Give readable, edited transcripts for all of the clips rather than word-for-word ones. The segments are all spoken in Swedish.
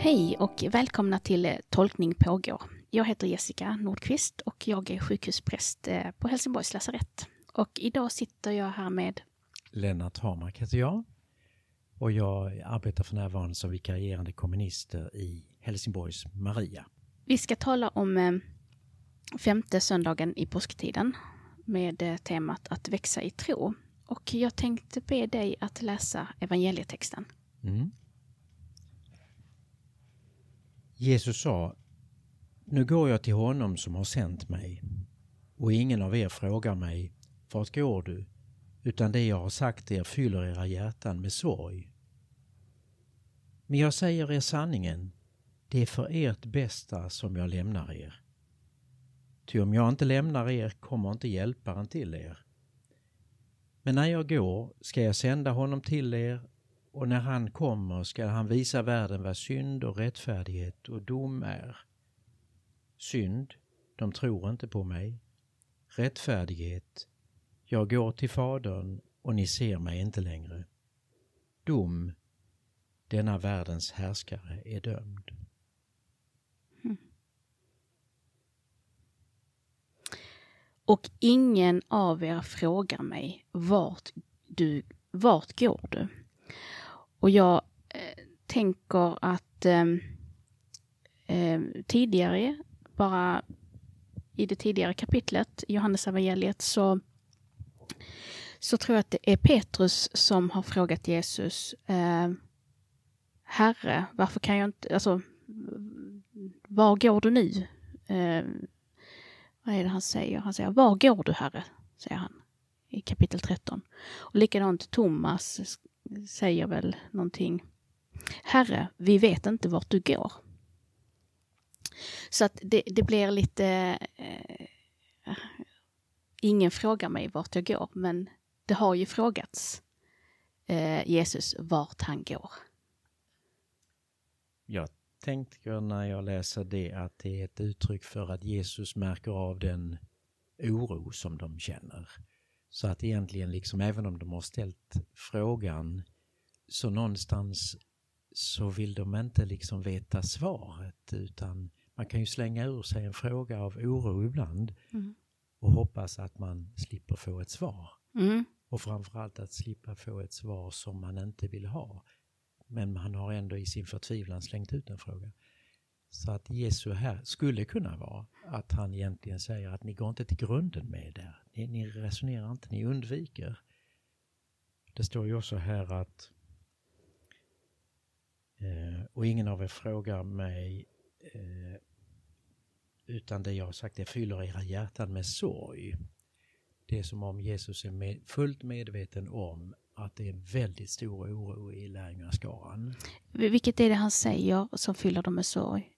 Hej och välkomna till Tolkning pågår. Jag heter Jessica Nordqvist och jag är sjukhuspräst på Helsingborgs lasarett. Och idag sitter jag här med Lennart Hamark heter jag och jag arbetar för närvarande som vikarierande kommunister i Helsingborgs Maria. Vi ska tala om femte söndagen i påsktiden med temat att växa i tro. Och jag tänkte be dig att läsa evangelietexten. Jesus sa: Nu går jag till honom som har sänt mig, och ingen av er frågar mig, vart går du? Utan det jag har sagt er fyller era hjärtan med sorg. Men jag säger er sanningen, det är för ert bästa som jag lämnar er. Ty om jag inte lämnar er kommer inte hjälparen till er. Men när jag går ska jag sända honom till er, och när han kommer ska han visa världen vad synd och rättfärdighet och dom är. Synd, de tror inte på mig. Rättfärdighet, jag går till Fadern och ni ser mig inte längre. Dom, denna världens härskare är dömd. Och ingen av er frågar mig, vart går du? Och jag tänker att tidigare, bara i det tidigare kapitlet i Johannes evangeliet så tror jag att det är Petrus som har frågat Jesus, Herre, varför kan jag inte, alltså, var går du nu? Vad är det han säger? Han säger, var går du, Herre? Säger han i kapitel 13. Och likadant Thomas säger väl någonting. Herre, vi vet inte vart du går. Så att det blir lite... ingen frågar mig vart jag går, men det har ju frågats Jesus vart han går. Jag tänkte när jag läser det att det är ett uttryck för att Jesus märker av den oro som de känner. Så att egentligen liksom, även om de har ställt frågan, så någonstans så vill de inte liksom veta svaret, utan man kan ju slänga ur sig en fråga av oro ibland och hoppas att man slipper få ett svar. Och framförallt att slippa få ett svar som man inte vill ha. Men man har ändå i sin förtvivlan slängt ut en fråga. Så att Jesus här skulle kunna vara att han egentligen säger att ni går inte till grunden med det. Ni resonerar inte, ni undviker. Det står ju också här att och ingen av er frågar mig utan det jag har sagt, det fyller era hjärtan med sorg. Det är som om Jesus är fullt medveten om att det är en väldigt stor oro i lärjungaskaran. Vilket är det han säger som fyller dem med sorg?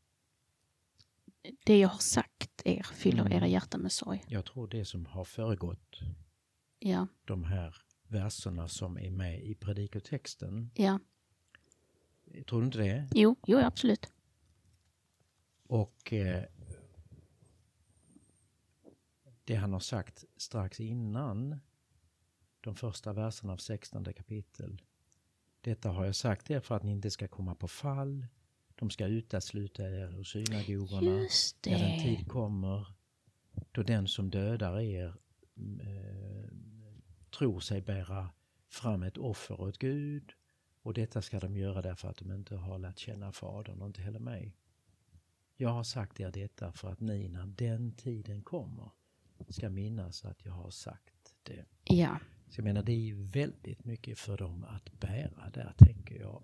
Det jag har sagt er fyller era hjärtan med sorg. Jag tror det som har föregått de här verserna som är med i predikotexten. Ja. Tror du inte det? Jo, absolut. Och det han har sagt strax innan de första verserna av 16 kapitel. Detta har jag sagt er för att ni inte ska komma på fall. De ska utesluta er ur synagogorna. Just det. När den tid kommer då den som dödar er tror sig bära fram ett offer åt Gud. Och detta ska de göra därför att de inte har lärt känna Fadern och inte heller mig. Jag har sagt er detta för att ni när den tiden kommer ska minnas att jag har sagt det. Ja. Så jag menar, det är väldigt mycket för dem att bära där, tänker jag.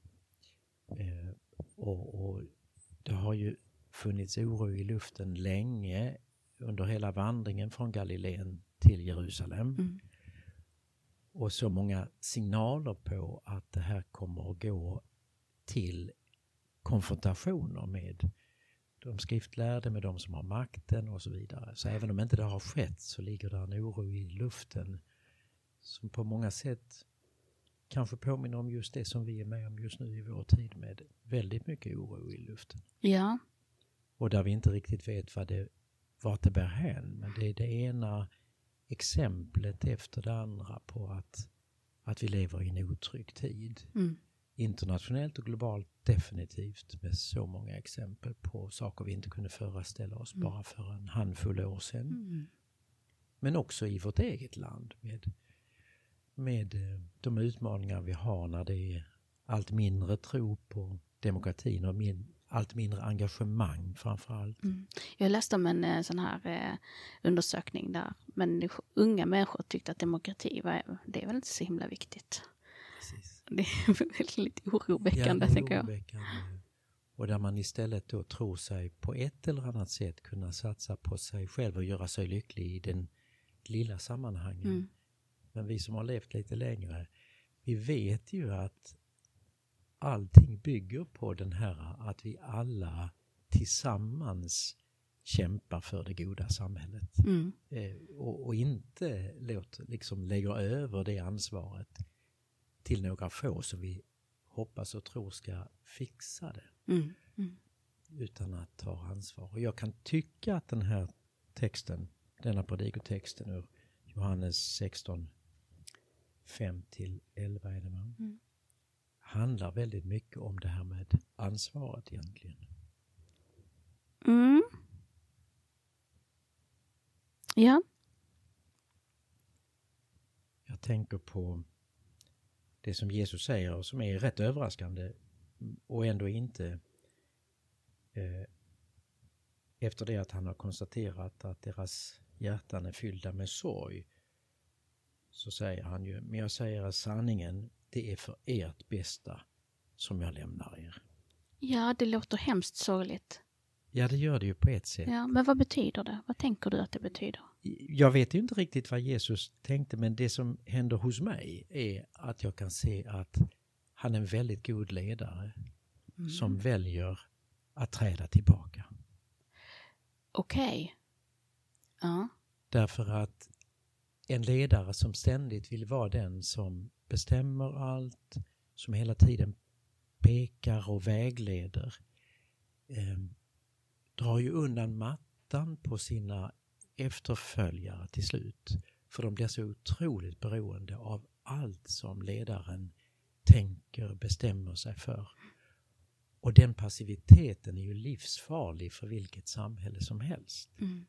Och det har ju funnits oro i luften länge under hela vandringen från Galileen till Jerusalem. Och så många signaler på att det här kommer att gå till konfrontationer med de skriftlärde, med de som har makten och så vidare. Så även om inte det har skett så ligger det en oro i luften som på många sätt kanske påminner om just det som vi är med om just nu i vår tid, med väldigt mycket oro i luften. Ja. Och där vi inte riktigt vet vart det bär hän. Men det är det ena exemplet efter det andra på att vi lever i en otrygg tid. internationellt och globalt definitivt med så många exempel på saker vi inte kunde föreställa oss bara för en handfull år sedan. Men också i vårt eget land med de utmaningar vi har när det är allt mindre tro på demokratin och allt mindre engagemang framförallt. Jag läste om en sån här undersökning där unga människor tyckte att demokrati det är väl inte så himla viktigt. Precis. Det är väldigt oroväckande, tänker jag. Och där man istället då tror sig på ett eller annat sätt kunna satsa på sig själv och göra sig lycklig i den lilla sammanhangen. Men vi som har levt lite längre, vi vet ju att allting bygger på den här att vi alla tillsammans kämpar för det goda samhället. Och inte lägger över det ansvaret till några få som vi hoppas och tror ska fixa det. Utan att ta ansvar. Och jag kan tycka att den här texten, denna predikotexten ur Johannes 16, 5-11 är det man. Handlar väldigt mycket om det här med ansvaret egentligen. Ja. Jag tänker på det som Jesus säger och som är rätt överraskande och ändå inte efter det att han har konstaterat att deras hjärtan är fyllda med sorg, så säger han ju, men jag säger sanningen, det är för ert bästa som jag lämnar er. Ja, det låter hemskt sorgligt. Ja, det gör det ju på ett sätt. Ja, men vad betyder det? Vad tänker du att det betyder? Jag vet ju inte riktigt vad Jesus tänkte, men det som händer hos mig är att jag kan se att han är en väldigt god ledare som väljer att träda tillbaka. Okej. Ja. Därför att en ledare som ständigt vill vara den som bestämmer allt, som hela tiden pekar och vägleder, drar ju undan mattan på sina efterföljare till slut. För de blir så otroligt beroende av allt som ledaren tänker, bestämmer sig för. Och den passiviteten är ju livsfarlig för vilket samhälle som helst.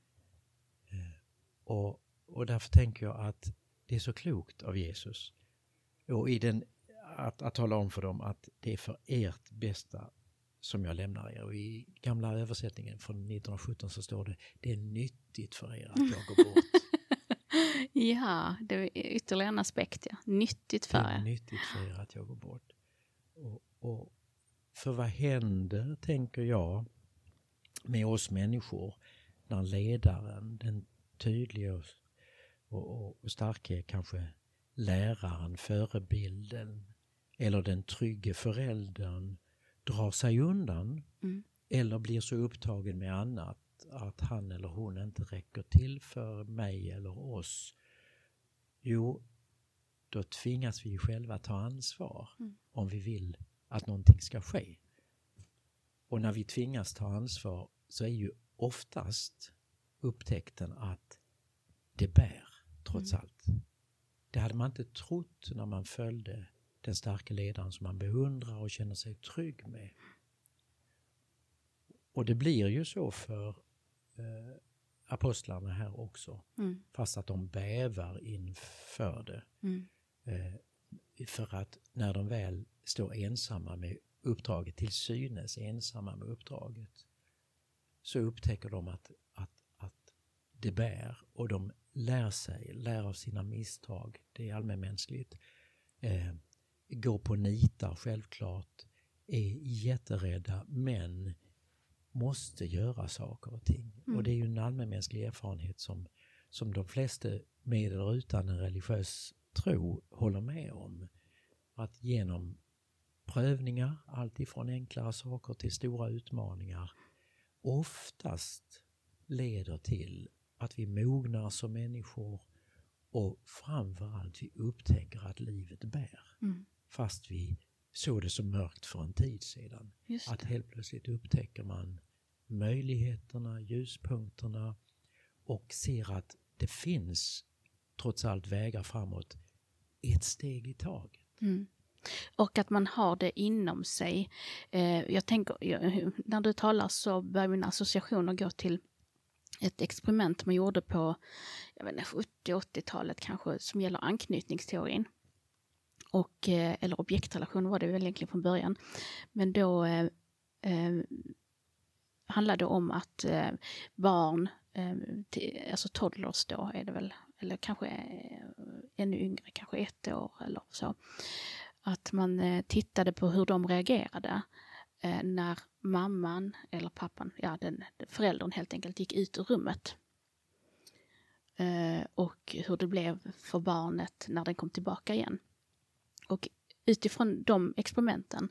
Och därför tänker jag att det är så klokt av Jesus. Och att tala om för dem att det är för ert bästa som jag lämnar er. Och i gamla översättningen från 1917 så står det är nyttigt för er att jag går bort. Ja, det är ytterligare en aspekt. Ja. Nyttigt för er. Det är nyttigt för er att jag går bort. Och för vad händer, tänker jag, med oss människor när ledaren, den tydliga och starka kanske läraren, förebilden eller den trygge föräldern drar sig undan eller blir så upptagen med annat att han eller hon inte räcker till för mig eller oss. Jo, då tvingas vi själva ta ansvar om vi vill att någonting ska ske. Och när vi tvingas ta ansvar så är ju oftast upptäckten att det bär trots allt. Det hade man inte trott när man följde den starka ledaren som man beundrar och känner sig trygg med. Och det blir ju så för apostlarna här också. Fast att de bävar inför det. För att när de väl står ensamma med uppdraget, till synes ensamma med uppdraget, så upptäcker de att det bär, och de lär av sina misstag. Det är allmänmänskligt. Går på nitar självklart, är jätterädda men måste göra saker och ting. Och det är ju en allmänmänsklig erfarenhet som de flesta med eller utan en religiös tro håller med om. Att genom prövningar, allt ifrån enklare saker till stora utmaningar, oftast leder till att vi mognar som människor och framförallt vi upptäcker att livet bär. Fast vi såg det så mörkt för en tid sedan. Att helt plötsligt upptäcker man möjligheterna, ljuspunkterna och ser att det finns trots allt vägar framåt, ett steg i taget. Och att man har det inom sig. Jag tänker, när du talar så börjar mina associationer gå till ett experiment man gjorde på 70-80-talet kanske, som gäller anknytningsteorin. Eller objektrelation var det väl egentligen från början. Men då handlade det om att barn, alltså toddlers då är det väl, eller kanske ännu yngre, kanske 1 år eller så. Att man tittade på hur de reagerade när mamman eller pappan, föräldern helt enkelt gick ut ur rummet. Och hur det blev för barnet när den kom tillbaka igen. Och utifrån de experimenten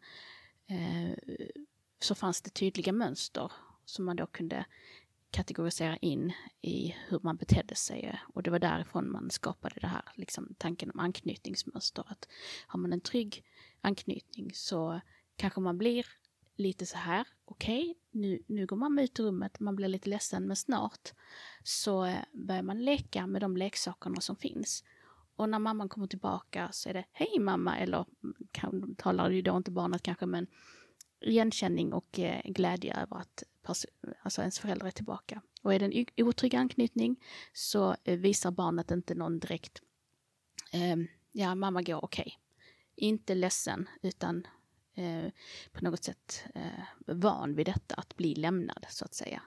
så fanns det tydliga mönster som man då kunde kategorisera in i hur man betedde sig. Och det var därifrån man skapade det här, liksom, tanken om anknytningsmönster. Att har man en trygg anknytning så kanske man blir lite så här, okej, nu går man ut ur rummet, man blir lite ledsen, men snart så börjar man leka med de leksakerna som finns. Och när mamman kommer tillbaka så är det hej mamma, eller talar ju då inte barnet kanske, men igenkänning och glädje över att ens förälder är tillbaka. Och är det en otrygg anknytning så visar barnet inte någon direkt mamma går okej. Inte ledsen, utan på något sätt van vid detta, att bli lämnad så att säga.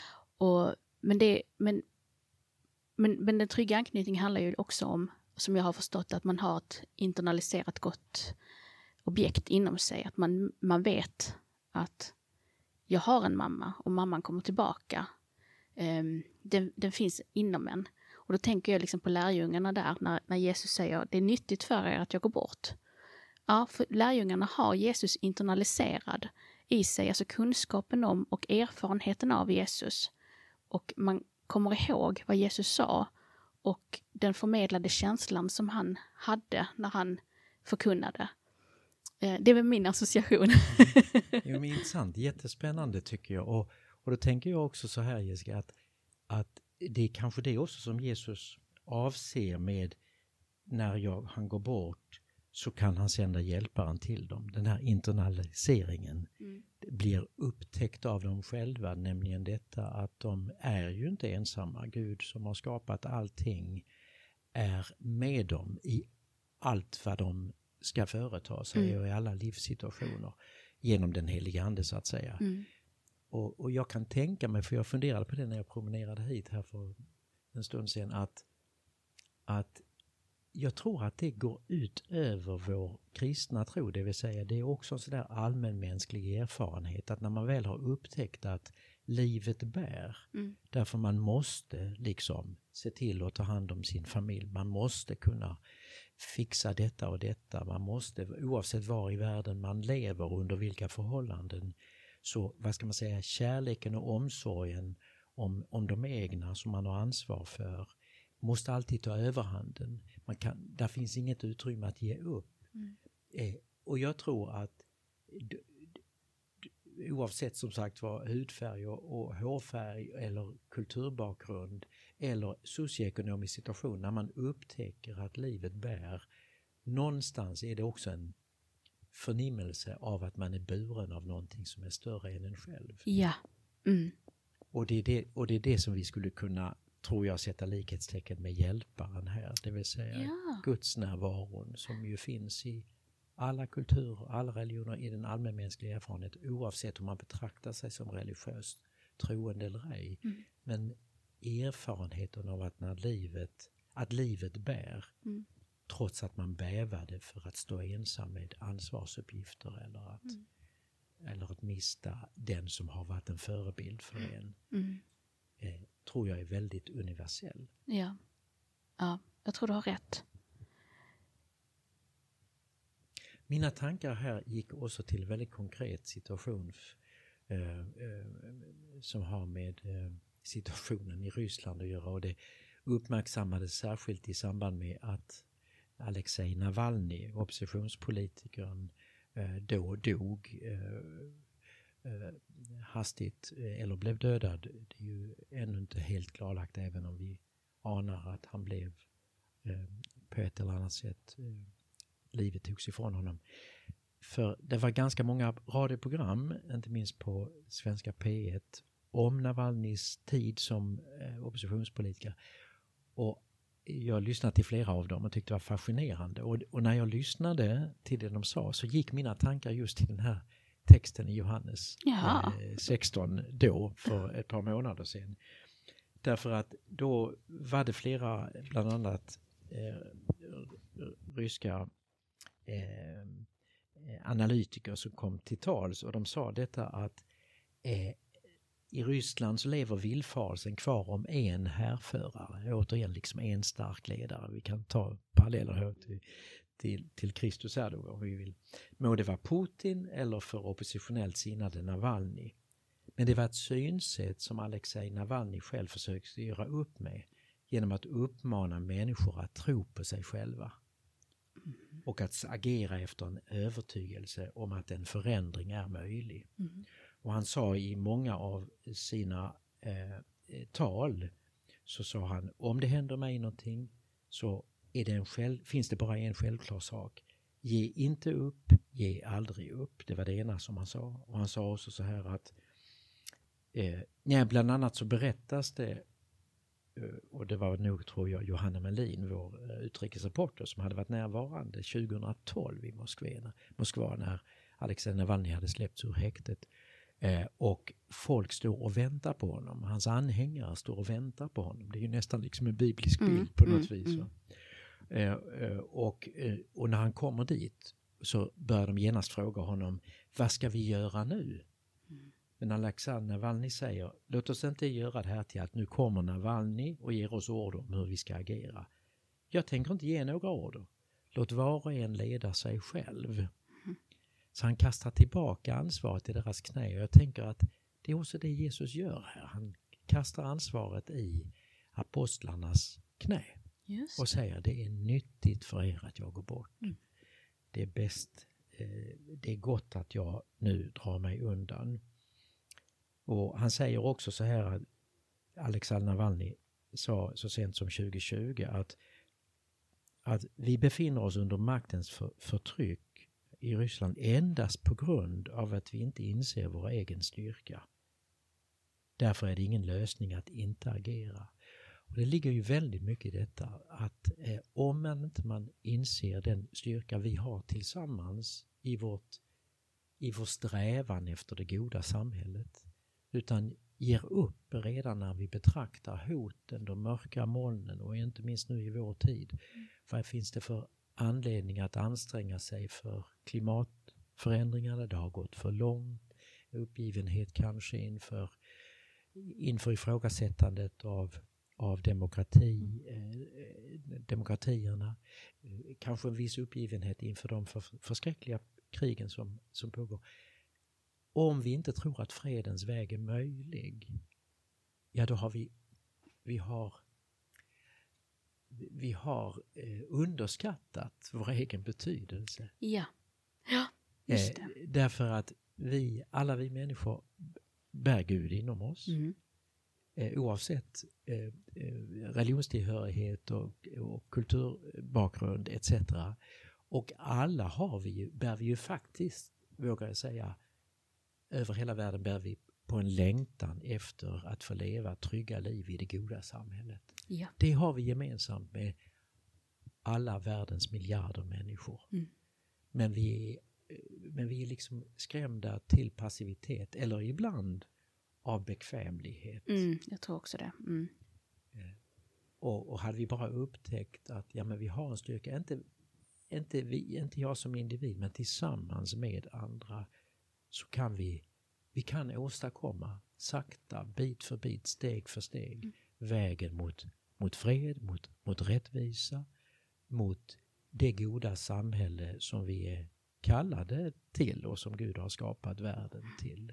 Men den trygga anknytningen handlar ju också om, som jag har förstått, att man har ett internaliserat gott objekt inom sig. Att man vet att jag har en mamma och mamman kommer tillbaka. Den finns inom en. Och då tänker jag liksom på lärjungarna där, när Jesus säger det är nyttigt för er att jag går bort. Ja, för lärjungarna har Jesus internaliserad i sig, alltså kunskapen om och erfarenheten av Jesus. Och man kommer ihåg vad Jesus sa och den förmedlade känslan som han hade när han förkunnade. Det är väl min association. Jo, men intressant, jättespännande tycker jag. Och då tänker jag också så här, Jessica, att det är kanske det också som Jesus avser med när han går bort, så kan han sända hjälparen till dem. Den här internaliseringen blir upptäckt av dem själva, nämligen detta att de är ju inte ensamma. Gud som har skapat allting är med dem i allt vad de ska företa sig och i alla livssituationer genom den heliga ande så att säga. Och jag kan tänka mig, för jag funderade på det när jag promenerade hit här för en stund sedan, att jag tror att det går ut över vår kristna tro, det vill säga det är också en sån där allmänmänsklig erfarenhet att när man väl har upptäckt att livet bär, därför man måste liksom se till att ta hand om sin familj, man måste kunna fixa detta och detta, man måste, oavsett var i världen man lever och under vilka förhållanden, så vad ska man säga, kärleken och omsorgen om de egna som man har ansvar för måste alltid ta överhanden. Där finns inget utrymme att ge upp. Och jag tror att oavsett som sagt var hudfärg och hårfärg eller kulturbakgrund eller socioekonomisk situation, när man upptäcker att livet bär, någonstans är det också en förnimmelse av att man är buren av någonting som är större än en själv. Ja. Och det är det som vi skulle kunna, tror jag, sätta likhetstecken med hjälparen här. Det vill säga Guds närvaron som ju finns i alla kulturer, alla religioner, i den allmänmänskliga erfarenheten, oavsett om man betraktar sig som religiöst troende eller ej. Men erfarenheten av att livet bär, trots att man bävade för att stå ensam med ansvarsuppgifter eller att mista den som har varit en förebild för en. Tror jag är väldigt universell. Ja, jag tror du har rätt. Mina tankar här gick också till en väldigt konkret situation som har med situationen i Ryssland att göra, och det uppmärksammades särskilt i samband med att Alexej Navalny, oppositionspolitikern, då dog hastigt eller blev dödad. Det är ju ännu inte helt klarlagt, även om vi anar att han blev på ett eller annat sätt, livet togs ifrån honom. För det var ganska många radioprogram, inte minst på svenska P1, om Navalnys tid som oppositionspolitiker. Och jag lyssnade till flera av dem och tyckte det var fascinerande. Och när jag lyssnade till det de sa så gick mina tankar just till den här texten i Johannes 16 då, för ett par månader sedan. Därför att då var det flera, bland annat ryska analytiker som kom till tals, och de sa detta att i Ryssland så lever villfarelsen kvar om en härförare, återigen liksom en stark ledare. Vi kan ta paralleller här till Kristus här då, om vi vill. Må det vara Putin eller för oppositionellt sinnade Navalny. Men det var ett synsätt som Alexej Navalny själv försökte göra upp med genom att uppmana människor att tro på sig själva. Och att agera efter en övertygelse om att en förändring är möjlig. Och han sa i många av sina tal, så sa han, om det händer mig någonting så finns det bara en självklar sak. Ge inte upp, ge aldrig upp. Det var det ena som han sa. Och han sa också så här att bland annat så berättas det, och det var nog, tror jag, Johanna Melin, vår utrikesreporter, som hade varit närvarande 2012 i Moskva när Alexej Navalny hade släppts ur häktet. Och folk står och väntar på honom. Hans anhängare står och väntar på honom. Det är ju nästan liksom en biblisk bild på något vis. Och när han kommer dit så börjar de genast fråga honom, vad ska vi göra nu? Men Alexej Navalny säger, låt oss inte göra det här till att nu kommer Navalny och ger oss order om hur vi ska agera. Jag tänker inte ge några order. Låt var och en leda sig själv. Så han kastar tillbaka ansvaret i deras knä. Och jag tänker att det är också det Jesus gör här. Han kastar ansvaret i apostlarnas knä. Och säger, det är nyttigt för er att jag går bort. Det är bäst, det är gott att jag nu drar mig undan. Och han säger också så här, att Alexej Navalny sa så sent som 2020 att vi befinner oss under maktens förtryck i Ryssland endast på grund av att vi inte inser vår egen styrka. Därför är det ingen lösning att inte agera. Och det ligger ju väldigt mycket i detta att om man inser den styrka vi har tillsammans i vår strävan efter det goda samhället, utan ger upp redan när vi betraktar hoten, de mörka molnen, och inte minst nu i vår tid. Vad finns det för anledning att anstränga sig för klimatförändringarna? Det har gått för långt. Uppgivenhet kanske inför ifrågasättandet av demokratierna. Kanske en viss uppgivenhet inför de förskräckliga krigen som pågår. Om vi inte tror att fredens väg är möjlig, ja då har vi har underskattat vår egen betydelse. Ja, just det. Därför att alla vi människor bär Gud inom oss. Oavsett religionstillhörighet och kulturbakgrund etc. Och alla bär vi ju faktiskt, vågar jag säga, över hela världen bär vi på en längtan efter att få leva trygga liv i det goda samhället. Ja. Det har vi gemensamt med alla världens miljarder människor. Men vi är liksom skrämda till passivitet, eller ibland av bekvämlighet. Jag tror också det. Och hade vi bara upptäckt att men vi har en styrka, inte jag som individ, men tillsammans med andra, så kan vi åstadkomma sakta, bit för bit, steg för steg, vägen mot fred, mot rättvisa, mot det goda samhälle som vi är kallade till och som Gud har skapat världen till.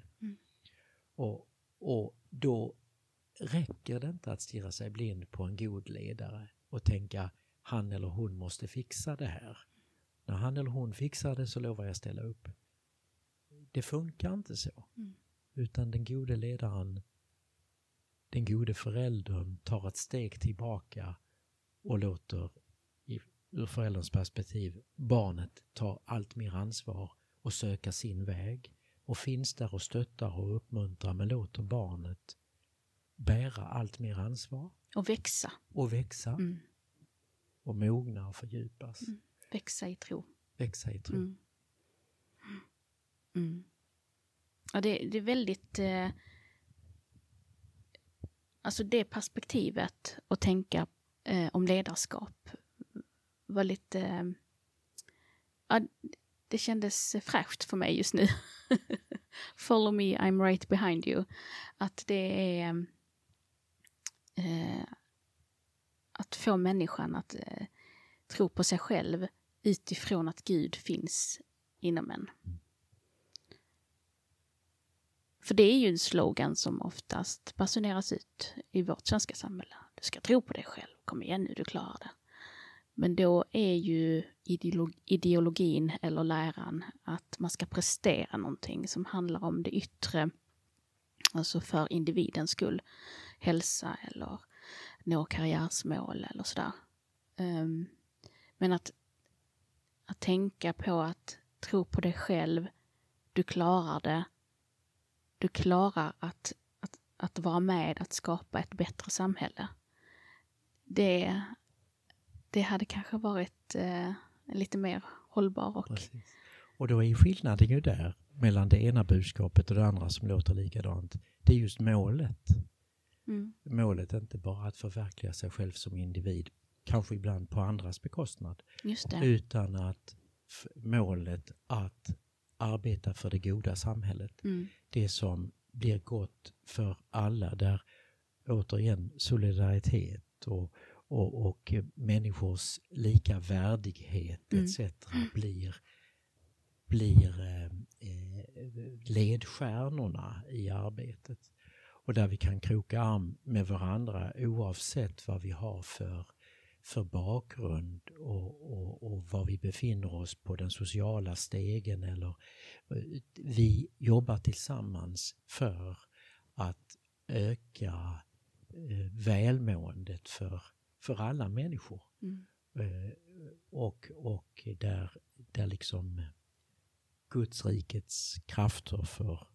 Och då räcker det inte att stirra sig blind på en god ledare och tänka, han eller hon måste fixa det här. När han eller hon fixar det så lovar jag ställa upp. Det funkar inte så. Utan den gode ledaren, den gode föräldern tar ett steg tillbaka och låter ur förälderns perspektiv barnet ta allt mer ansvar och söka sin väg och finns där och stöttar och uppmuntrar, men låter barnet bära allt mer ansvar. Och växa. Och växa. Mm. Och mogna och fördjupas. Mm. Växa i tro. Växa i tro. Mm. Mm. Ja, det är väldigt... alltså det perspektivet att tänka om ledarskap var lite... ja, det kändes fräscht för mig just nu. Follow me, I'm right behind you. Att det är... att få människan att tro på sig själv utifrån att Gud finns inom en. För det är ju en slogan som oftast basuneras ut i vårt svenska samhälle. Du ska tro på dig själv, kom igen nu, du klarar det. Men då är ju ideologin eller läran att man ska prestera någonting som handlar om det yttre, alltså för individens skull, hälsa eller nå karriärsmål eller sådär. Men att tänka på att tro på dig själv, du klarar det, du klarar att vara med att skapa ett bättre samhälle. Det hade kanske varit lite mer hållbar. Och då är ju skillnaden ju där mellan det ena budskapet och det andra som låter likadant. Det är just målet. Mm. Målet är inte bara att förverkliga sig själv som individ, kanske ibland på andras bekostnad. Just det. Utan att målet att arbeta för det goda samhället. Mm. Det som blir gott för alla, där återigen solidaritet och människors lika värdighet etc. blir ledstjärnorna i arbetet. Och där vi kan kroka arm med varandra oavsett vad vi har för bakgrund och var vi befinner oss på den sociala stegen, eller vi jobbar tillsammans för att öka välmåendet för alla människor. Mm. Och där liksom Guds rikets krafter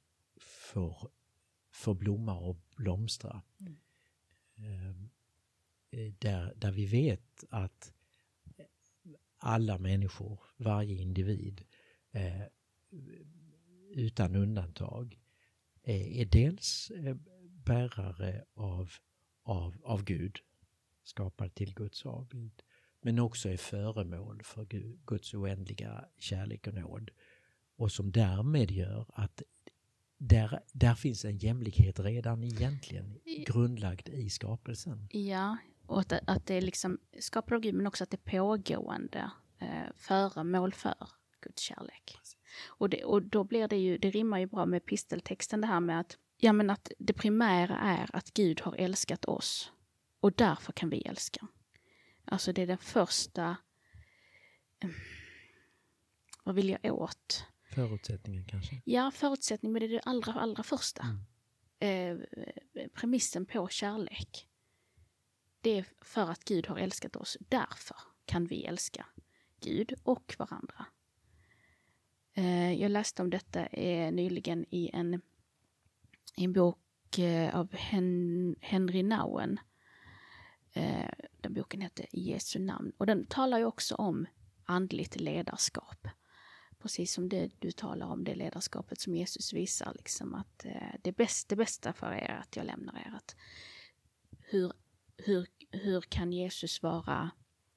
får blomma och blomstra. Mm. Där vi vet att alla människor, varje individ utan undantag är dels bärare av Gud, skapad till Guds avbild, men också är föremål för Guds oändliga kärlek och nåd, och som därmed gör att där finns en jämlikhet redan egentligen grundlagd i skapelsen. Ja, och att det är liksom skapad av Gud, men också att det är pågående föremål för Guds kärlek. Och då blir det ju, det rimmar ju bra med pisteltexten, det här med att att det primära är att Gud har älskat oss och därför kan vi älska. Alltså det är den första, vad vill jag åt? Förutsättningen kanske? Ja, förutsättningen, men det är det allra första. Premissen på kärlek. Det är för att Gud har älskat oss. Därför kan vi älska Gud och varandra. Jag läste om detta nyligen i en bok av Henry Nouwen. Den boken heter I Jesu namn. Och den talar ju också om andligt ledarskap. Precis som du talar om det ledarskapet som Jesus visar. Liksom att det bästa för er är att jag lämnar er. Att hur kan Jesus vara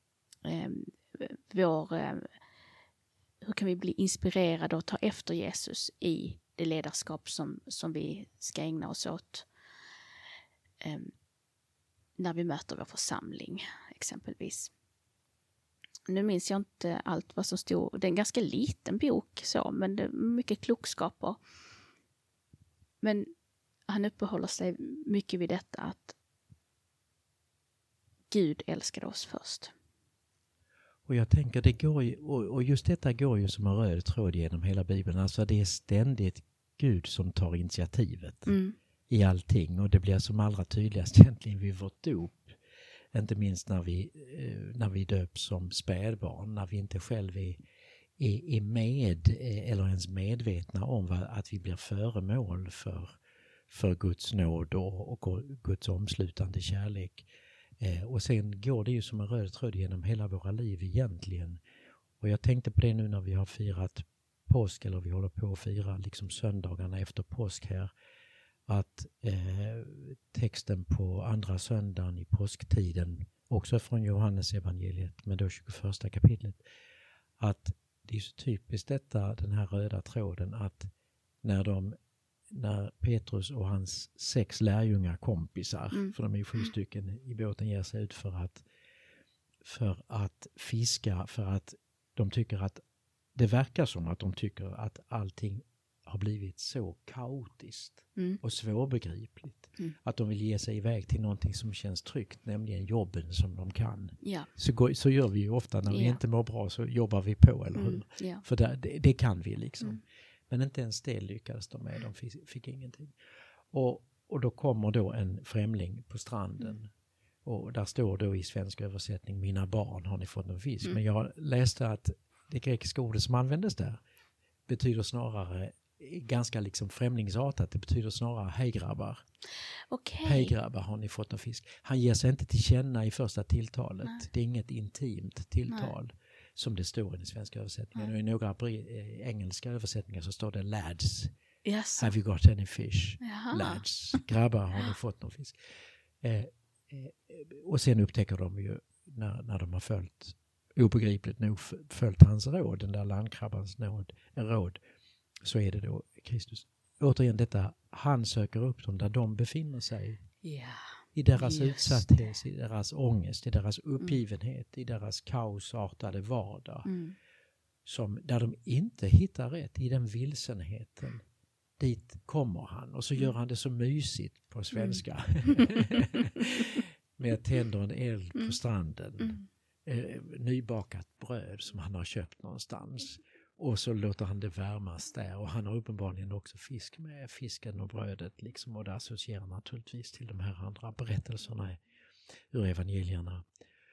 hur kan vi bli inspirerade och ta efter Jesus i det ledarskap som vi ska ägna oss åt när vi möter vår församling exempelvis. Nu minns jag inte allt vad som stod. Det är en ganska liten bok så, men det är mycket klokskaper. Men han uppehåller sig mycket vid detta att Gud älskade oss först. Och jag tänker det går ju, och just detta går ju som en röd tråd genom hela Bibeln. Alltså det är ständigt Gud som tar initiativet i allting. Och det blir som allra tydligast egentligen vid vårt dop. Inte minst när vi döps som spädbarn, när vi inte själv är med eller ens medvetna om att vi blir föremål för Guds nåd och Guds omslutande kärlek. Och sen går det ju som en röd tråd genom hela våra liv egentligen. Och jag tänkte på det nu när vi har firat påsk, eller vi håller på att fira liksom söndagarna efter påsk här, att texten på andra söndagen i påsktiden, också från Johannes evangeliet, men då 21 kapitlet, att det är så typiskt detta, den här röda tråden, att när Petrus och hans 6 lärjungar kompisar, för de är 7 stycken i båten, ger sig ut för att fiska, för att de tycker att det verkar som att de tycker att allting har blivit så kaotiskt och svårbegripligt. Att de vill ge sig iväg till någonting som känns tryggt, nämligen jobben som de kan. Ja. Så gör vi ju ofta när vi inte mår bra, så jobbar vi på, eller hur? Ja. För det kan vi liksom. Men inte ens det lyckades de med, de fick ingenting. Och då kommer då en främling på stranden. Och där står då i svensk översättning, mina barn, har ni fått någon fisk? Men jag läste att det grekiska ordet som användes där betyder snarare ganska liksom främlingsartat. Det betyder snarare hej grabbar. Okay. Hej grabbar, har ni fått någon fisk? Han ger sig inte till känna i första tilltalet. Nej. Det är inget intimt tilltal. Nej. Som det står i den svenska översättningen. Nej. Och i några engelska översättningar så står det lads. Yes. Have you got any fish? Jaha. Lads. Grabbar, har ni fått någon fisk? Och sen upptäcker de ju när de har följt, obegripligt nog följt hans råd, den där landkrabbans råd, så är det då Kristus. Återigen detta, han söker upp dem där de befinner sig. Yeah. I deras utsatthet, i deras ångest, i deras uppgivenhet, i deras kaosartade vardag. Där de inte hittar rätt, i den vilsenheten. Dit kommer han, och så gör han det så mysigt på svenska. Med att tänder en eld på stranden. Nybakat bröd som han har köpt någonstans. Och så låter han det värmas där. Och han har uppenbarligen också fisk med, fisken och brödet liksom. Och det associerar naturligtvis till de här andra berättelserna ur evangelierna.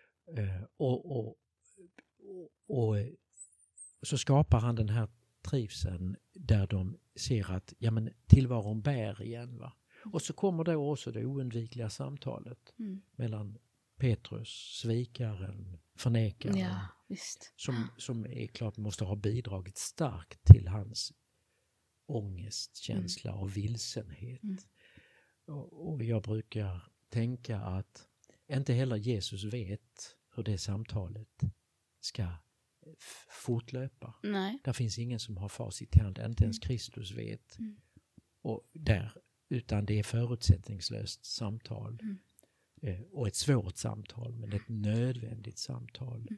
Och så skapar han den här trivseln där de ser att tillvaron bär igen, va. Och så kommer då också det oundvikliga samtalet mellan Petrus, svikaren, förnekaren, ja, visst. Som är klart måste ha bidragit starkt till hans ångestkänsla och vilsenhet. Och jag brukar tänka att inte heller Jesus vet hur det samtalet ska fortlöpa. Nej. Där finns ingen som har facit i hand, inte ens Kristus vet. Utan det är förutsättningslöst samtal. Och ett svårt samtal, men ett nödvändigt samtal.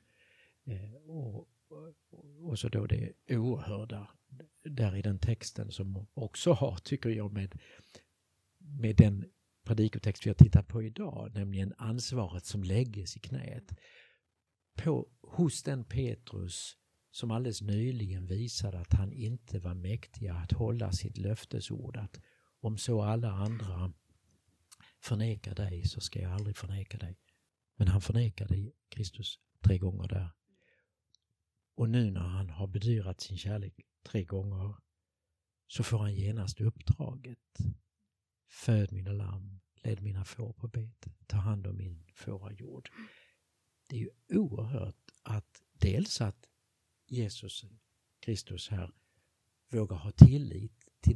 Och så då det oerhörda där i den texten som också har, tycker jag, med den predikotext vi har tittat på idag, nämligen ansvaret som lägges i knät hos den Petrus som alldeles nyligen visade att han inte var mäktig att hålla sitt löftesord, att om så alla andra förnekar dig så ska jag aldrig förneka dig. Men han förnekade Kristus 3 gånger där. Och nu när han har bedyrat sin kärlek 3 gånger så får han genast uppdraget. Föd mina lamm, led mina får på bete, ta hand om min fårajord. Det är ju oerhört att dels att Jesus Kristus här vågar ha tillit till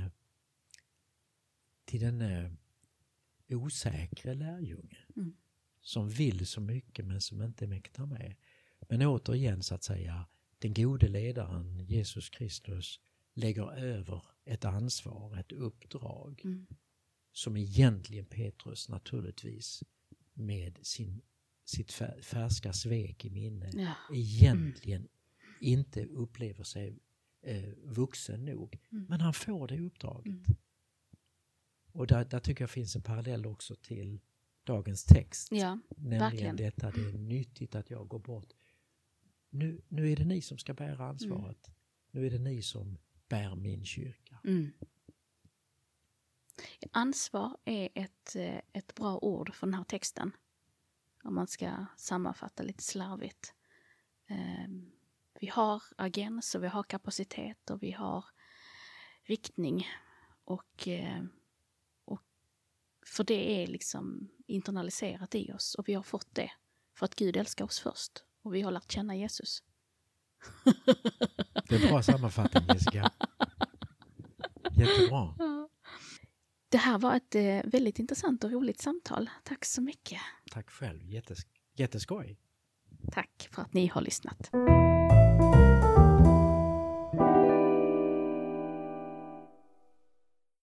denne osäkra lärjunge som vill så mycket men som inte mäktar med. Men återigen så att säga, den gode ledaren Jesus Kristus lägger över ett ansvar, ett uppdrag som egentligen Petrus naturligtvis med sitt färska svek i minne egentligen inte upplever sig vuxen nog. Men han får det uppdraget. Och där tycker jag finns en parallell också till dagens text. Ja, nämligen verkligen. Detta, det är nyttigt att jag går bort. Nu är det ni som ska bära ansvaret. Nu är det ni som bär min kyrka. Ansvar är ett bra ord för den här texten. Om man ska sammanfatta lite slarvigt. Vi har agens och vi har kapacitet och vi har riktning. Och för det är liksom internaliserat i oss. Och vi har fått det för att Gud älskar oss först. Och vi har lärt känna Jesus. Det är en bra sammanfattning, Jessica. Jättebra. Det här var ett väldigt intressant och roligt samtal. Tack så mycket. Tack själv. Jätteskoj. Tack för att ni har lyssnat.